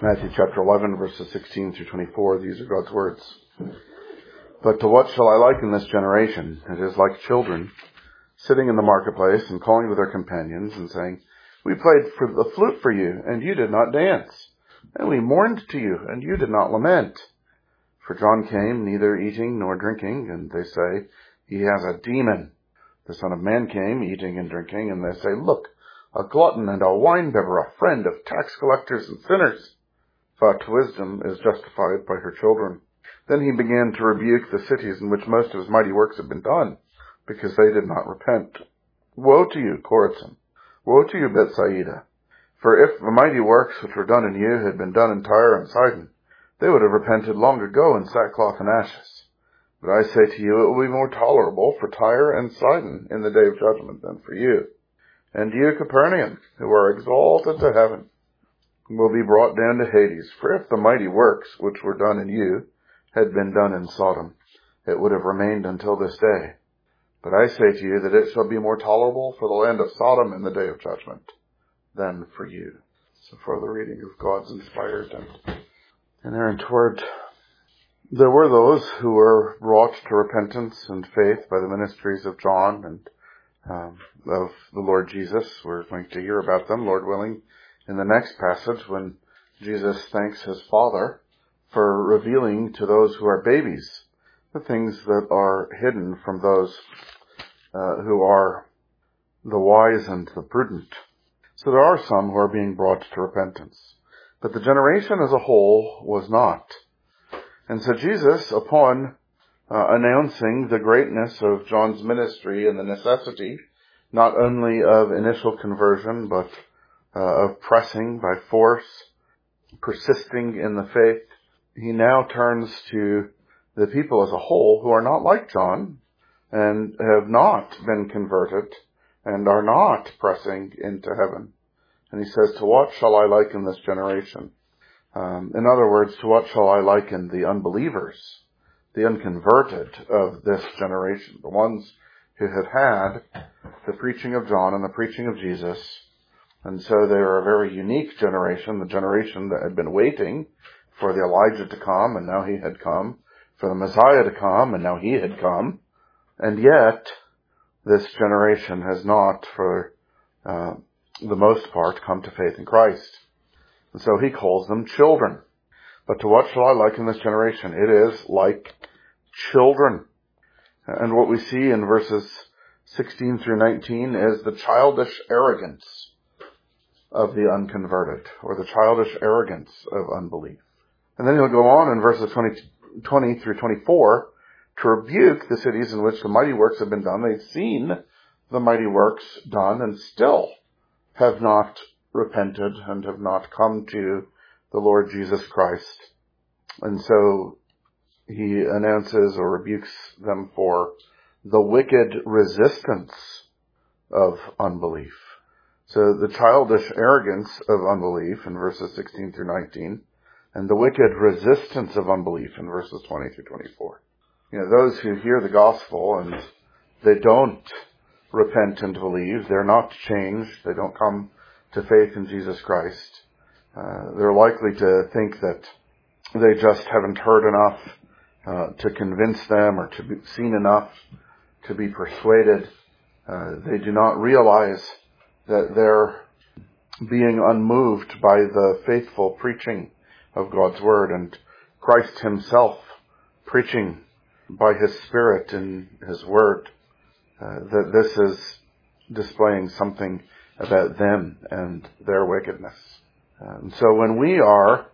Matthew chapter 11, verses 16 through 24. These are God's words. But to what shall I liken this generation? It is like children sitting in the marketplace and calling to their companions and saying, We played for the flute for you, and you did not dance. And we mourned to you, and you did not lament. For John came neither eating nor drinking, and they say, He has a demon. The Son of Man came eating and drinking, and they say, Look, a glutton and a winebibber, a friend of tax collectors and sinners. But wisdom is justified by her children. Then he began to rebuke the cities in which most of his mighty works had been done, because they did not repent. Woe to you, Chorazin! Woe to you, Bethsaida! For if the mighty works which were done in you had been done in Tyre and Sidon, they would have repented long ago in sackcloth and ashes. But I say to you, it will be more tolerable for Tyre and Sidon in the day of judgment than for you. And you, Capernaum, who are exalted to heaven, will be brought down to Hades. For if the mighty works which were done in you had been done in Sodom, it would have remained until this day. But I say to you that it shall be more tolerable for the land of Sodom in the day of judgment than for you. So for the reading of God's inspired and inerrant word. There were those who were brought to repentance and faith by the ministries of John and of the Lord Jesus. We're going to hear about them, Lord willing, in the next passage when Jesus thanks his Father for revealing to those who are babies the things that are hidden from those who are the wise and the prudent. So there are some who are being brought to repentance. But the generation as a whole was not. And so Jesus, upon announcing the greatness of John's ministry and the necessity not only of initial conversion, but of pressing by force, persisting in the faith, he now turns to the people as a whole who are not like John and have not been converted and are not pressing into heaven. And he says, to what shall I liken this generation? In other words, to what shall I liken the unbelievers, the unconverted of this generation, the ones who have had the preaching of John and the preaching of Jesus. And so they are a very unique generation, the generation that had been waiting for the Elijah to come, and now he had come, for the Messiah to come, and now he had come. And yet, this generation has not, for the most part, come to faith in Christ. And so he calls them children. But to what shall I liken this generation? It is like children. And what we see in verses 16 through 19 is the childish arrogance of the unconverted, or the childish arrogance of unbelief. And then he'll go on in verses 20 through 24 to rebuke the cities in which the mighty works have been done. They've seen the mighty works done and still have not repented and have not come to the Lord Jesus Christ. And so he announces or rebukes them for the wicked resistance of unbelief. So the childish arrogance of unbelief in verses 16 through 19, and the wicked resistance of unbelief in verses 20 through 24. You know, those who hear the gospel and they don't repent and believe, they're not changed, they don't come to faith in Jesus Christ, they're likely to think that they just haven't heard enough to convince them or to be seen enough to be persuaded. They do not realize that they're being unmoved by the faithful preaching of God's Word and Christ himself preaching by his Spirit in his Word, that this is displaying something about them and their wickedness. And so when we are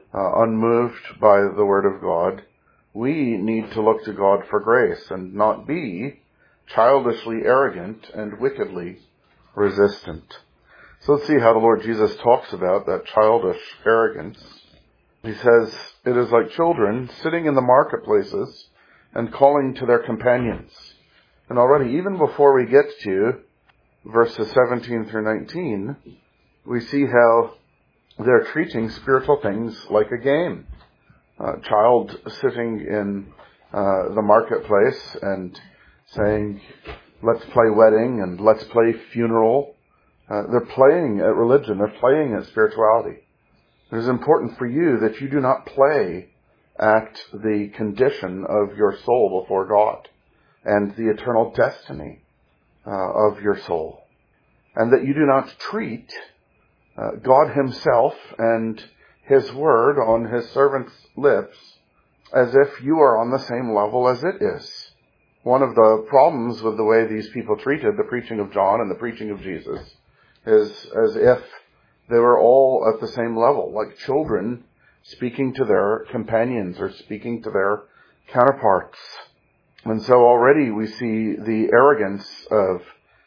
unmoved by the Word of God, we need to look to God for grace and not be childishly arrogant and wickedly resistant. So let's see how the Lord Jesus talks about that childish arrogance. He says, it is like children sitting in the marketplaces and calling to their companions. And already, even before we get to verses 17 through 19, we see how they're treating spiritual things like a game. A child sitting in the marketplace and saying, let's play wedding and let's play funeral. They're playing at religion. They're playing at spirituality. It is important for you that you do not play at the condition of your soul before God and the eternal destiny of your soul. And that you do not treat God himself and his word on his servant's lips as if you are on the same level as it is. One of the problems with the way these people treated the preaching of John and the preaching of Jesus is as if they were all at the same level, like children speaking to their companions or speaking to their counterparts. And so already we see the arrogance of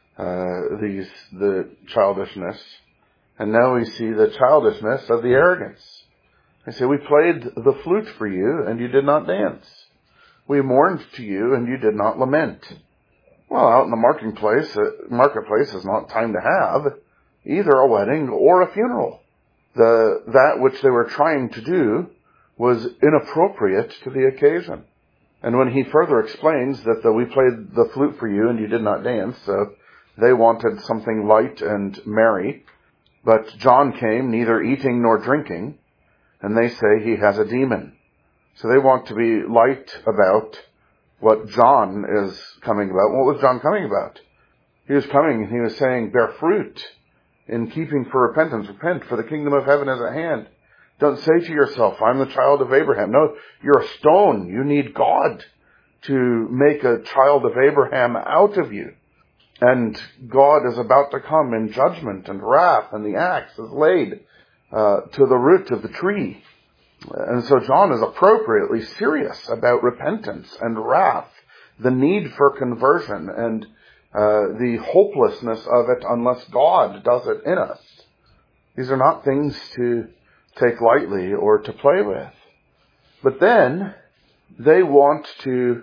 the childishness, and now we see the childishness of the arrogance. They say, we played the flute for you, and you did not dance. We mourned to you, and you did not lament. Well, out in the marketplace is not time to have either a wedding or a funeral. That which they were trying to do was inappropriate to the occasion. And when he further explains that we played the flute for you and you did not dance, they wanted something light and merry, but John came neither eating nor drinking, and they say he has a demon. So they want to be light about what John is coming about. What was John coming about? He was coming and he was saying, bear fruit in keeping for repentance. Repent, for the kingdom of heaven is at hand. Don't say to yourself, I'm the child of Abraham. No, you're a stone. You need God to make a child of Abraham out of you. And God is about to come in judgment and wrath, and the axe is laid to the root of the tree. And so John is appropriately serious about repentance and wrath, the need for conversion, and the hopelessness of it unless God does it in us. These are not things to take lightly or to play with. But then they want to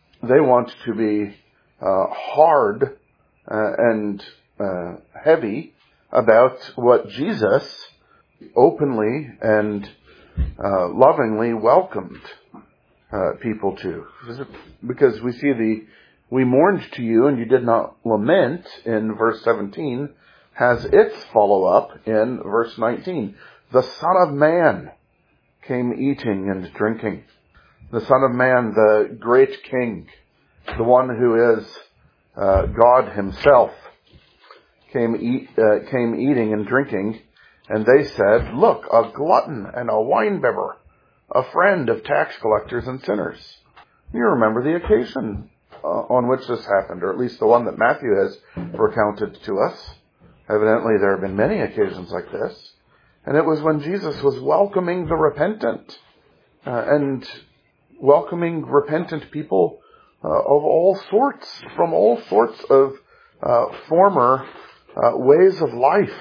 be hard and heavy about what Jesus openly and lovingly welcomed people to. Because we see we mourned to you and you did not lament in verse 17 has its follow-up in verse 19. The Son of Man came eating and drinking. The Son of Man, the great King, the one who is God himself, came eating and drinking, and they said, look, a glutton and a winebibber, a friend of tax collectors and sinners. You remember the occasion on which this happened, or at least the one that Matthew has recounted to us. Evidently there have been many occasions like this. And it was when Jesus was welcoming the repentant, and welcoming repentant people of all sorts, from all sorts of former ways of life.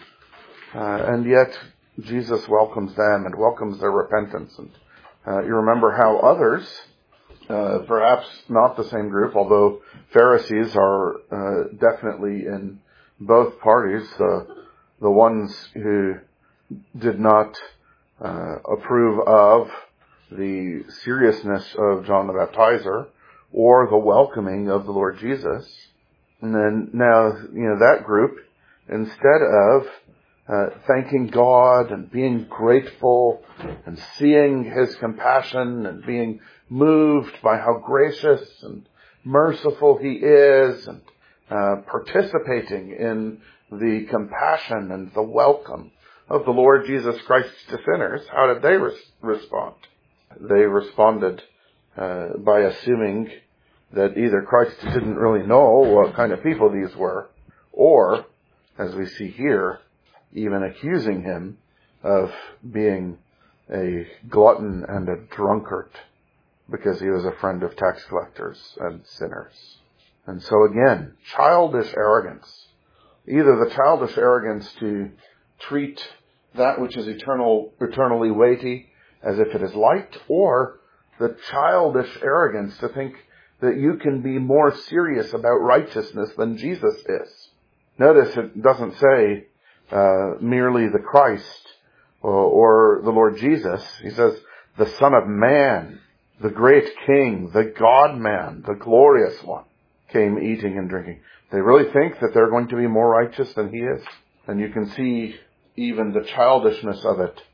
And yet Jesus welcomes them and welcomes their repentance. And you remember how others, perhaps not the same group, although Pharisees are definitely in both parties, the ones who did not approve of the seriousness of John the Baptizer or the welcoming of the Lord Jesus. And then now, that group, instead of thanking God and being grateful and seeing his compassion and being moved by how gracious and merciful he is, and participating in the compassion and the welcome of the Lord Jesus Christ to sinners, how did they respond? They responded by assuming that either Christ didn't really know what kind of people these were, or, as we see here, even accusing him of being a glutton and a drunkard because he was a friend of tax collectors and sinners. And so again, childish arrogance. Either the childish arrogance to treat that which is eternally weighty as if it is light, or the childish arrogance to think that you can be more serious about righteousness than Jesus is. Notice it doesn't say merely the Christ or the Lord Jesus. He says the Son of Man, the great King, the God-man, the glorious one, came eating and drinking. They really think that they're going to be more righteous than he is. And you can see even the childishness of it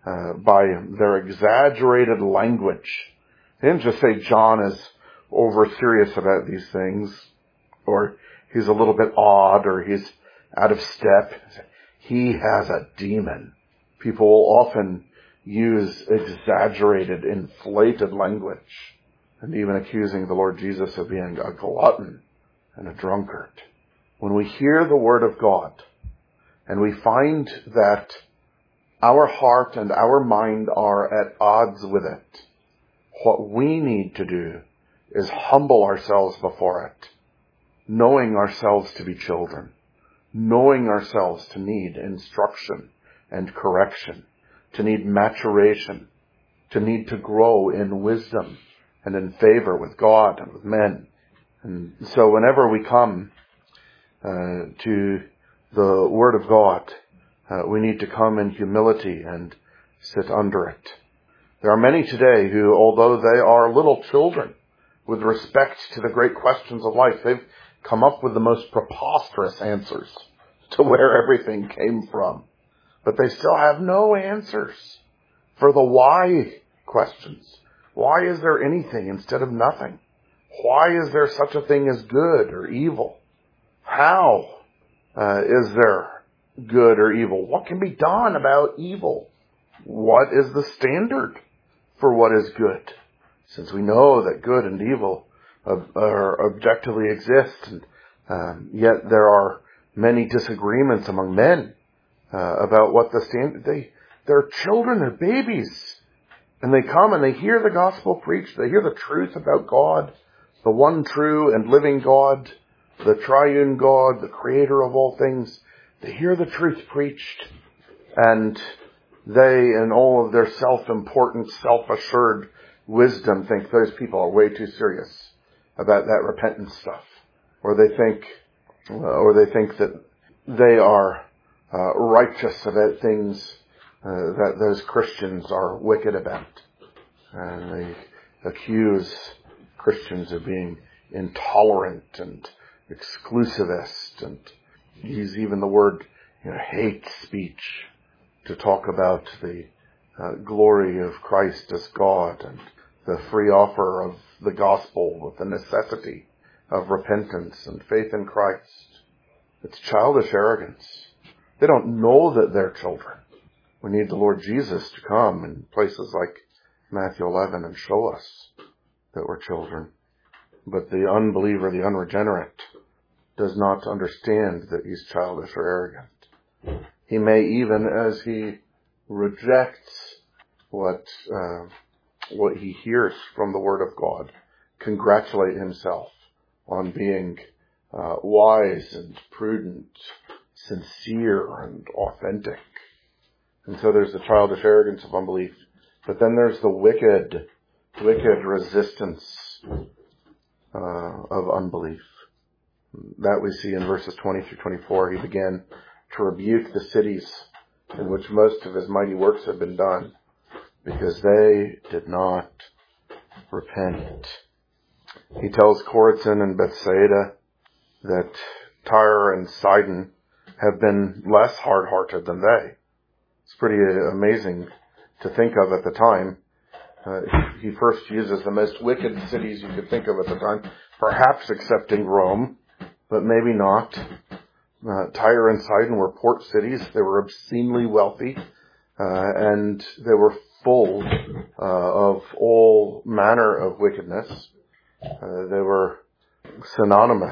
by their exaggerated language. They didn't just say John is over serious about these things, or he's a little bit odd, or he's out of step. He has a demon. People will often use exaggerated, inflated language, and even accusing the Lord Jesus of being a glutton and a drunkard. When we hear the Word of God, and we find that our heart and our mind are at odds with it, what we need to do is humble ourselves before it, knowing ourselves to be children, knowing ourselves to need instruction and correction, to need maturation, to need to grow in wisdom and in favor with God and with men. And so whenever we come to the Word of God, we need to come in humility and sit under it. There are many today who, although they are little children with respect to the great questions of life, they've come up with the most preposterous answers to where everything came from. But they still have no answers for the why questions. Why is there anything instead of nothing? Why is there such a thing as good or evil? How is there good or evil? What can be done about evil? What is the standard for what is good? Since we know that good and evil objectively exist, and yet there are many disagreements among men about what the standard. They're children, they're babies, and they come and they hear the gospel preached. They hear the truth about God, the one true and living God, the triune God, the creator of all things. They hear the truth preached, and they, in all of their self-important, self-assured wisdom, think those people are way too serious about that repentance stuff. Or they think that they are righteous about things that those Christians are wicked about. And they accuse Christians of being intolerant and exclusivist, and use even the word hate speech to talk about the glory of Christ as God and the free offer of the gospel with the necessity of repentance and faith in Christ. It's childish arrogance. They don't know that they're children. We need the Lord Jesus to come in places like Matthew 11 and show us that we're children. But the unbeliever, the unregenerate, does not understand that he's childish or arrogant. He may, even as he rejects what he hears from the Word of God, congratulate himself on being wise and prudent, sincere and authentic. And so there's the childish arrogance of unbelief. But then there's the wicked resistance of unbelief. That we see in verses 20 through 24. He began to rebuke the cities in which most of his mighty works had been done, because they did not repent. He tells Chorazin and Bethsaida that Tyre and Sidon have been less hard-hearted than they. It's pretty amazing to think of at the time. He first uses the most wicked cities you could think of at the time, perhaps excepting Rome, but maybe not. Tyre and Sidon were port cities. They were obscenely wealthy, and they were full of all manner of wickedness. They were synonymous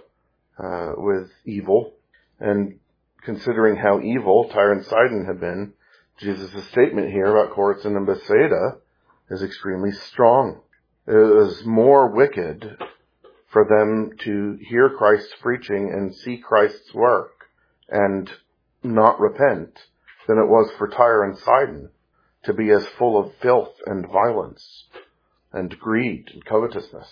with evil. And considering how evil Tyre and Sidon had been, Jesus' statement here about Chorazin and Bethsaida is extremely strong. It was more wicked for them to hear Christ's preaching and see Christ's work and not repent than it was for Tyre and Sidon to be as full of filth and violence and greed and covetousness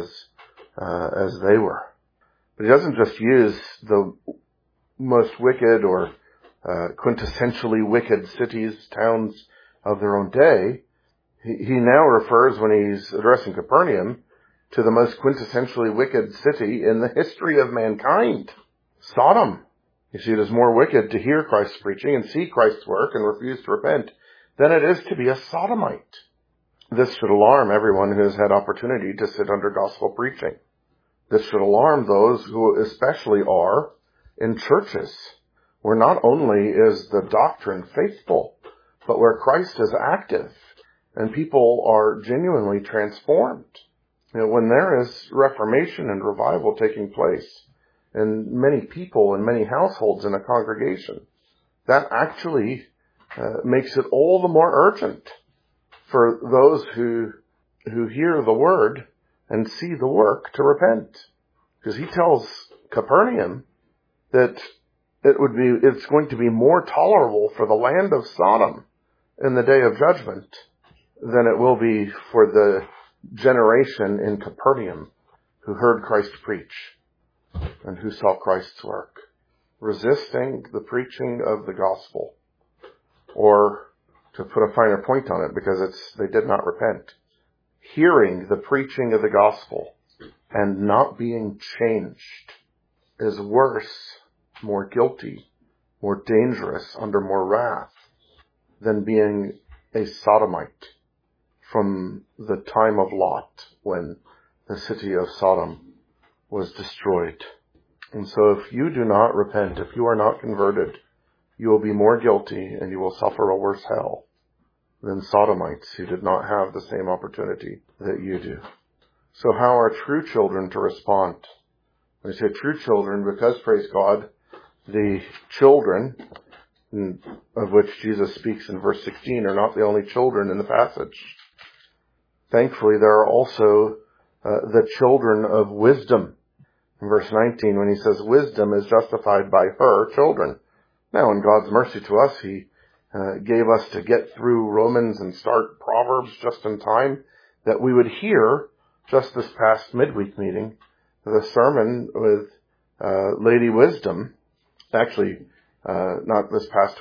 as they were. But he doesn't just use the most wicked or quintessentially wicked cities, towns of their own day. He now refers, when he's addressing Capernaum, to the most quintessentially wicked city in the history of mankind, Sodom. You see, it is more wicked to hear Christ's preaching and see Christ's work and refuse to repent than it is to be a sodomite. This should alarm everyone who has had opportunity to sit under gospel preaching. This should alarm those who especially are in churches, where not only is the doctrine faithful, but where Christ is active and people are genuinely transformed. When there is reformation and revival taking place in many people and many households in a congregation, that actually makes it all the more urgent for those who hear the word and see the work to repent. Because he tells Capernaum that it's going to be more tolerable for the land of Sodom in the day of judgment than it will be for the generation in Capernaum who heard Christ preach and who saw Christ's work, resisting the preaching of the gospel. Or, to put a finer point on it, because they did not repent, hearing the preaching of the gospel and not being changed is worse, more guilty, more dangerous, under more wrath, than being a sodomite from the time of Lot, when the city of Sodom was destroyed. And so if you do not repent, if you are not converted, you will be more guilty and you will suffer a worse hell than sodomites who did not have the same opportunity that you do. So how are true children to respond? When I say true children, because, praise God, the children of which Jesus speaks in verse 16 are not the only children in the passage. Thankfully, there are also the children of wisdom. In verse 19, when he says wisdom is justified by her children. Now, in God's mercy to us, he gave us to get through Romans and start Proverbs just in time, that we would hear, just this past midweek meeting, the sermon with Lady Wisdom. Actually, not this past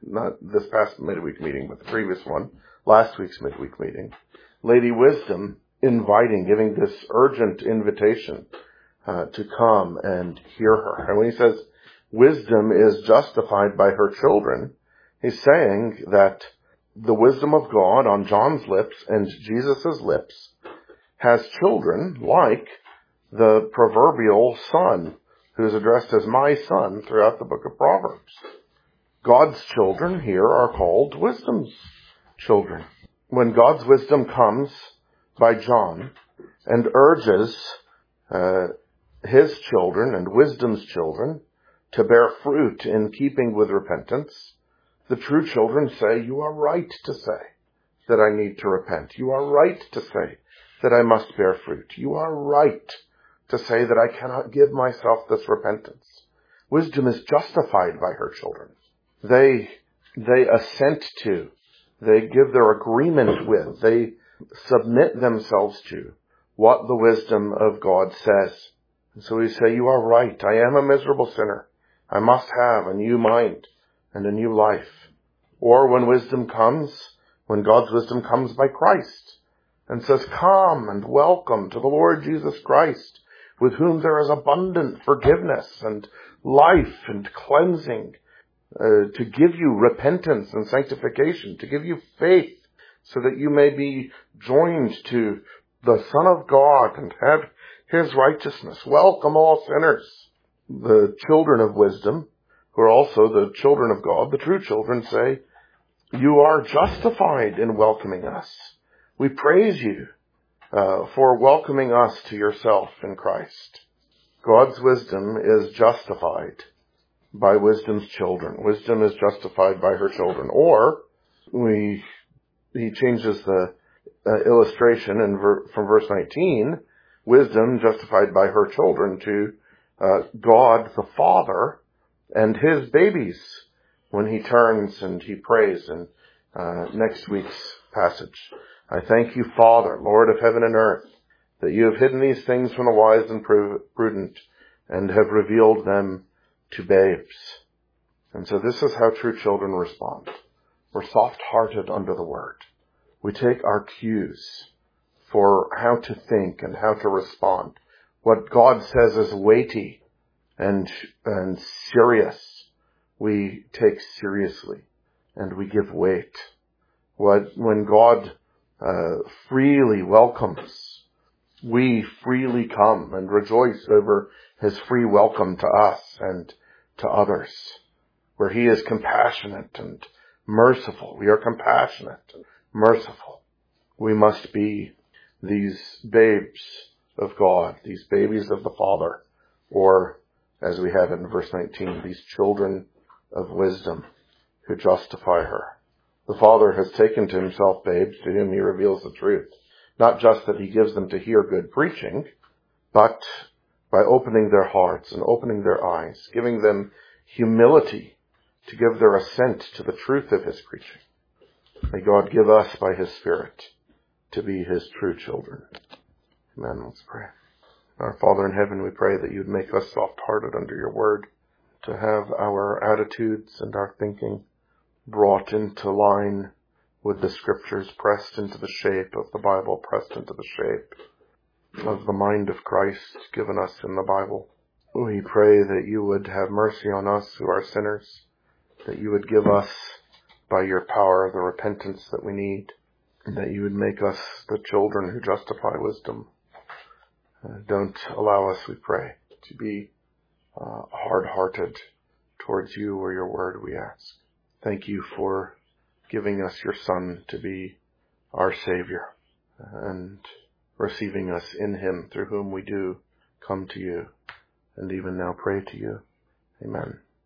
midweek meeting, but the previous one, last week's midweek meeting. Lady Wisdom giving this urgent invitation to come and hear her. And when he says wisdom is justified by her children, he's saying that the wisdom of God on John's lips and Jesus' lips has children like the proverbial son, who is addressed as my son throughout the book of Proverbs. God's children here are called wisdom's children. When God's wisdom comes by John and urges his children and wisdom's children to bear fruit in keeping with repentance, the true children say, you are right to say that I need to repent. You are right to say that I must bear fruit. You are right to say that I cannot give myself this repentance. Wisdom is justified by her children. They assent to, they give their agreement with, they submit themselves to what the wisdom of God says. And so we say, you are right. I am a miserable sinner. I must have a new mind and a new life. Or when God's wisdom comes by Christ and says, come and welcome to the Lord Jesus Christ, with whom there is abundant forgiveness and life and cleansing, to give you repentance and sanctification, to give you faith, so that you may be joined to the Son of God and have his righteousness. Welcome all sinners. The children of wisdom, who are also the children of God, the true children, say, you are justified in welcoming us. We praise you for welcoming us to yourself in Christ. God's wisdom is justified by wisdom's children. Wisdom is justified by her children. Or he changes the illustration from verse 19, wisdom justified by her children, to God the Father and his babies, when he turns and he prays in next week's passage. I thank you, Father, Lord of heaven and earth, that you have hidden these things from the wise and prudent and have revealed them to babes. And so this is how true children respond. We're soft-hearted under the word. We take our cues for how to think and how to respond. What God says is weighty and serious, we take seriously and we give weight. When God freely welcomes, we freely come and rejoice over his free welcome to us and to others. Where he is compassionate and merciful, we are compassionate and merciful. We must be these babes of God, these babies of the Father, or, as we have in verse 19, these children of wisdom who justify her. The Father has taken to himself babes to whom he reveals the truth. Not just that he gives them to hear good preaching, but by opening their hearts and opening their eyes, giving them humility to give their assent to the truth of his preaching. May God give us by his Spirit to be his true children. Amen. Let's pray. Our Father in heaven, we pray that you'd make us soft-hearted under your word, to have our attitudes and our thinking brought into line with the Scriptures, pressed into the shape of the Bible, pressed into the shape of the mind of Christ given us in the Bible. We pray that you would have mercy on us who are sinners, that you would give us, by your power, the repentance that we need, and that you would make us the children who justify wisdom. Don't allow us, we pray, to be hard-hearted towards you or your word, we ask. Thank you for giving us your Son to be our Savior, and receiving us in him, through whom we do come to you, and even now pray to you. Amen.